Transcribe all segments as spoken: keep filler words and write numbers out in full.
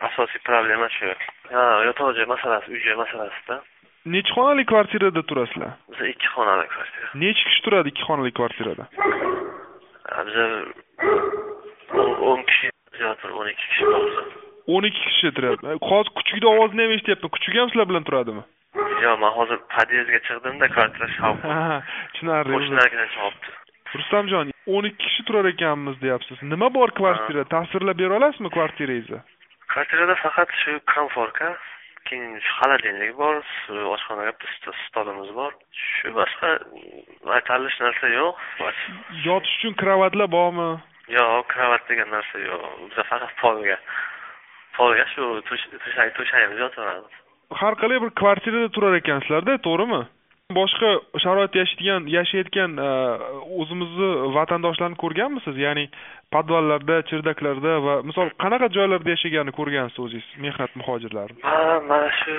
asosiy problema shu. Ha, yotoq joy masalasi, uy-joy masalasida. Necha xonali kvartirada turasizlar? Biz ikki xonali kvartira. Necha kishi turadi ikki xonali kvartirada? Biz o'n kishi yo'q, o'n ikki kishi bor. o'n ikki kishi turadi. Hozir kuchukning ovozini ham eshityapman. Kuchuk ham sizlar bilan turadimi? Yo'q, men hozir podyezdga chiqdim-da, kvartira shavq. Ha, tushunarli. Qo'shnilarga chavibdi. Rustamjon, o'n ikki kishi turar ekanmiz deyapsiz. Nima bor kvartira? Tasvirlab bera olasizmi kvartirangizni? Kvartirada faqat shu komfortka, keyin xolodilnik bor, oshxonaga stolimiz bor. Shu boshqa aytalish narsa yo'q. Yotish uchun kravatlar bormi? Yo'q, kravat degan narsa yo'q. Biz faqat polga. Polga shu to'shay to'shaymiz yotaveramiz. Har qalay bir kvartirada turar ekansizlar-da, to'g'rimi? Boshqa sharoitda yashaydigan, yashayotgan o'zimizni vatandoshlarni ko'rganmisiz? Ya'ni podvallarda, chirdaklarda va misol qanaqa joylarda yashaganini ko'rgansiz o'zingiz, mehnat muhojirlari? Ha, mana shu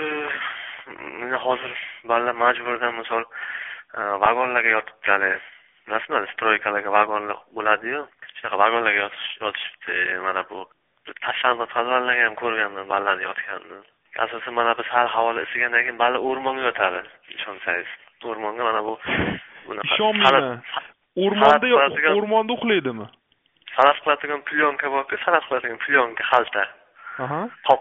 meni hozir bolalar majburdan misol vagonlarga yotibdilar. Rasman stroykalarga vagonlar bo'ladi-yu. Shunaqa vagonlarga yotishibdi. Mana bu tashlandiq podvallarga ham ko'rganman bolalarni yotganini. Asosan mana biz hali havola isigandan keyin balla o'rmonga yotadi, ishonsangiz. O'rmonga mana bu bunaqa. Ishonmayman. O'rmonda o'rmonda uxlaydimi? Salat qiladigan plyonka bor-ku, salat qiladigan plyonka xalta. Aha. Qop.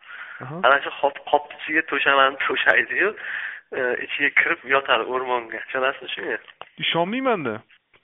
Ana shu qop qop ichiga to'shamani to'shaydi-yu, ichiga kirib yotadi o'rmonga. Tushunasizmi shunga? Ishonmayman-da.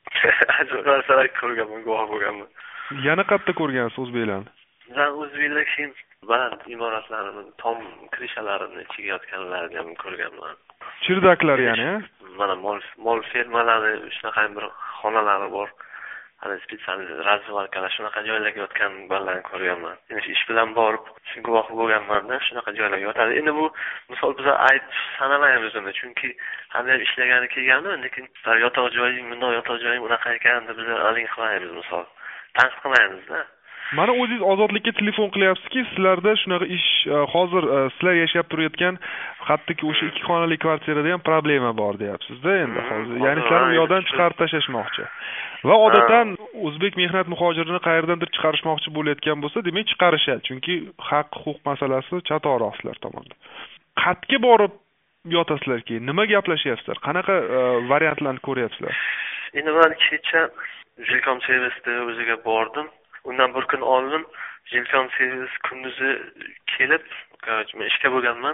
Ajoyib narsalar ko'rganman, guvoh bo'lganman. Yana qayerda ko'rgansiz o'zbeklarni? Ben o'zbeklar keyin baland imoratlarni, tom krishalarini ichiga yotganlarni ham ko'rganman. Chirdaklar ya'ni, mana mol mol fermalari, shunaqa bir xonalari bor. Hali spetsial razvalkalar shunaqa joylarga yotgan bolalarni ko'rganman. Endi ish bilan borib, shu guvoh bo'lganman-da, shunaqa joylarga yotadi. Endi bu misol biz ayt sanamaymiz uni, chunki hali ishlagani kelganda, lekin yotoq joying, bundoq yotoq joying unaqa ekan deb biz aling qilmaymiz misol. Tanqid qilmaymiz-da. Mana o'zingiz ozodlikka telefon qilyapsizki, sizlarda shunaqa ish hozir sizlar yashab turayotgan hattoki o'sha ikki xonali kvartirada ham problema bor deyapsiz-da endi hozir. Ya'ni sizlar u yoqdan chiqarib tashlashmoqchi. Va odatdan o'zbek mehnat muhojirini qayerdandir chiqarishmoqchi bo'layotgan bo'lsa, demak chiqarishadi, chunki haq, huquq masalasi chatoqroq sizlar tomonidan. Qatga borib yotasizlar keyin nima gaplashyapsizlar? Qanaqa variantlarni ko'ryapsizlar? Endi men kecha Jilkom servisda o'ziga bordim. Undan bir kun oldin Jilkom servis kunduzi kelib, men ishga bo'lganman.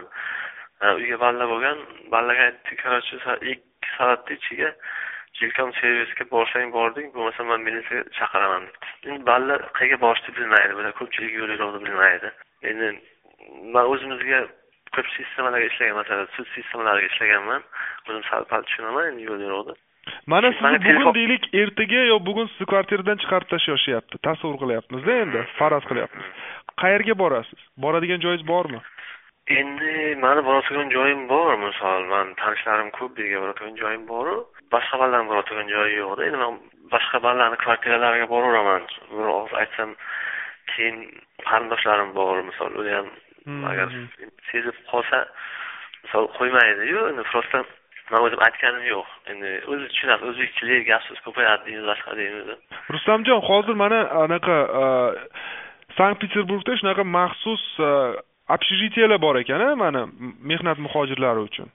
Uyga balla bo'lgan, ballaga aytdi, qarorchi ikki soatda ichiga Jilkom servisga borsang bording, bo'lmasa men militsiya chaqiraman debdi. Endi balla qayerga borishni bilmaydi, bular ko'pchilik yo'l yo'lni bilmaydi. Endi men o'zimizga ko'p sistemalarga ishlagan, masalan, sud sistemalariga ishlaganman. O'zim sal-pal tushunaman endi yo'l yo'lni. Mana sizni bugun deylik, ertaga yo bugun sizni kvartiradan chiqarib tashlashyapti. Tasavvur qilyapmiz-da endi, faraz qilyapmiz. Qayerga borasiz? Boradigan joyingiz bormi? Endi meni boradigan joyim bor, misol, men tanishlarim ko'p, birga boradigan joyim bor. Boshqa bolalarning boradigan joyi yo'q-da. Endi men boshqa bolalarning kvartiralariga boraveraman. Biroq aytsam, keyin qarindoshlarim bor, misol, ular ham agar sezib qolsa, misol qo'ymaydi-yu, endi prosta men o'zim aytganim yo'q. Endi o'zi tushunadi, o'zbekchilik gapsiz ko'payadi deymiz, boshqa deymiz. Rustamjon, hozir mana anaqa Sankt-Peterburgda shunaqa maxsus общежитиялар bor ekan-a, mana mehnat muhojirlari uchun.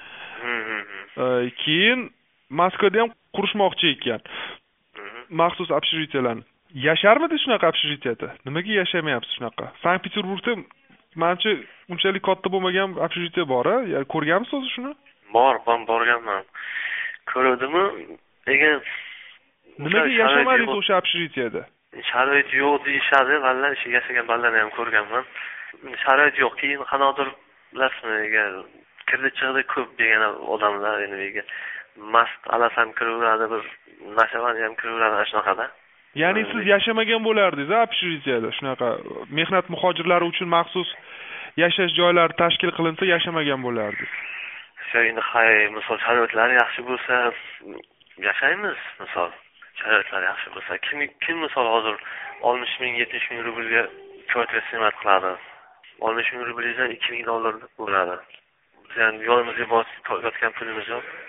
Keyin Moskvada ham qurishmoqchi ekan. Maxsus общежитияларni. Yasharmidi shunaqa общежитияda? Nimaga yashamayapsiz shunaqa? Sankt-Peterburgda menimcha unchalik katta bo'lmagan общежития bor-a? Ko'rganmisiz o'zi shuni? Bor, ben borganman. Ko'rdimmi? Lekin nimaga yashamadingiz o'sha общежитияda? Sharoit yo'q deyishadi, vallahi ish yashagan bolalarni ham ko'rganman. Sharoit yo'q, keyin qanaqadir bilasizmi, kirdi chiqdi ko'p degan odamlar endi mast alasam kiraveradi, bir nashavani ham kiraveradi shunaqada. Ya'ni siz yashamagan bo'lardingiz-a общежитияda, shunaqa mehnat muhojirlari uchun maxsus yashash joylari tashkil qilinsa yashamagan bo'lardingiz. Endi hay, misol sharoitlar yaxshi bo'lsa yashaymiz, misol. Sharoitlar yaxshi bo'lsa, kim kim misol hozir oltmish ming, yetmish ming rublga kvartira xizmat qiladi. oltmish ming rubldan ikki ming dollar bo'ladi. Biz ham yo'limizga bosib yotgan pulimiz yo'q.